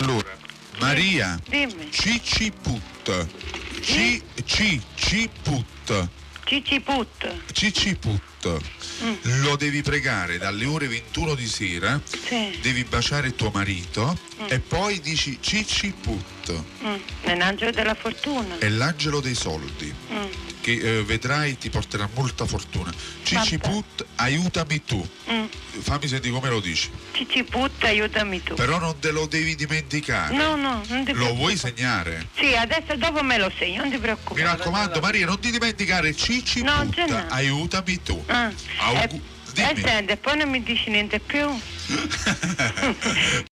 Allora, Maria, Dimmi. Ciciput. Ciciput. Ciciput. Lo devi pregare dalle ore 21 di sera. Sì. Devi baciare tuo marito e poi dici Ciciput. È l'angelo della fortuna. È l'angelo dei soldi che vedrai ti porterà molta fortuna. Ciciput, aiutami tu. Fammi sentire come lo dici. Ciciput, aiutami tu. Però non te lo devi dimenticare. No, non ti Lo preoccupare. vuoi segnare? Sì, adesso dopo me lo segno, non ti preoccupare. Mi raccomando, Maria, non ti dimenticare Ciciput, No, ce n'è. aiutami tu. E Dimmi. senti, poi non mi dici niente più.